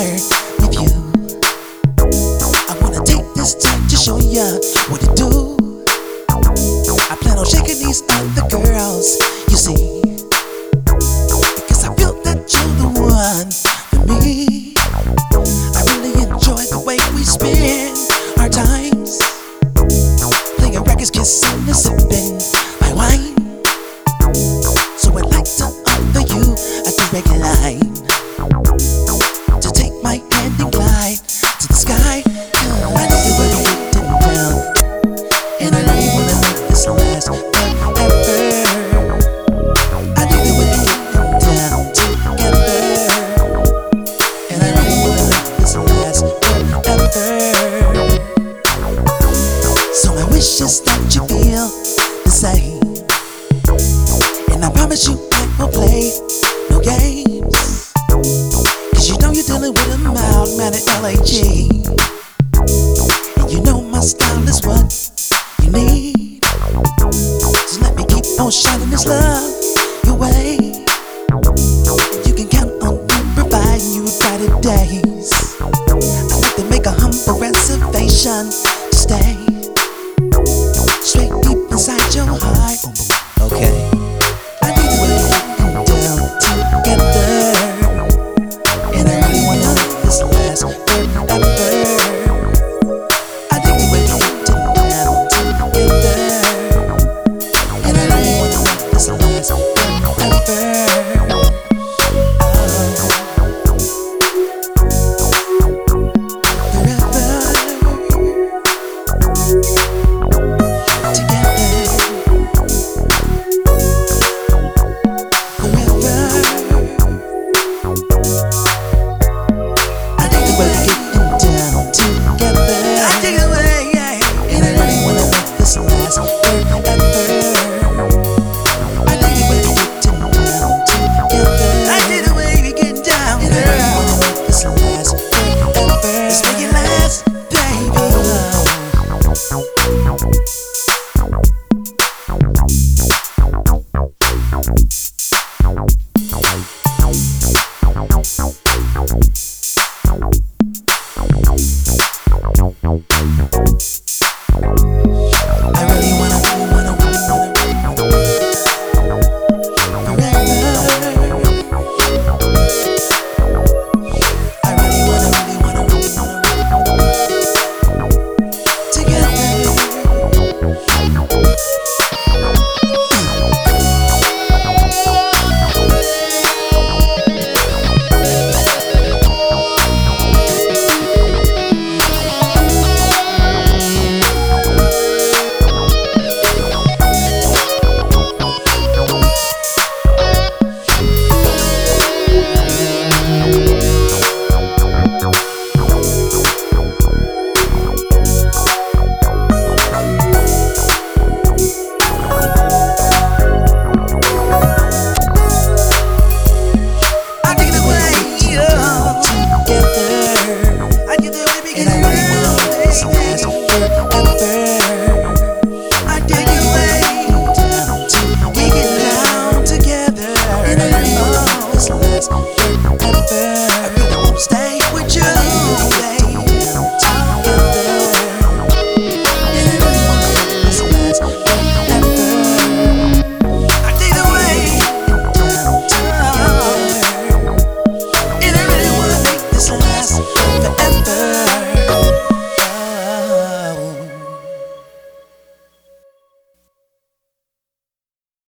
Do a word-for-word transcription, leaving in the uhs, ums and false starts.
flirt with you. I wanna take this time to show ya what to do. I plan on shaking these other girls, you see, because I feel that you're the one for me. I really enjoy the way we spend our times, playing records, kissing and sipping my wine. So I'd like to offer you a direct line to take my hand and glide to the sky. I know you wanna get down, and I know you wanna make this last forever. I know you wanna get down together, and I know you wanna make this last forever. So my wish is that you feel the same, and I promise you I won't play no games, cause you know you're dealing with a mild mannered L A G, and you know my style is what you need. So let me keep on shining this love your way. You can count on me providing you brighter days. I like to make a humble reservation to stay straight deep inside your heart. Okay.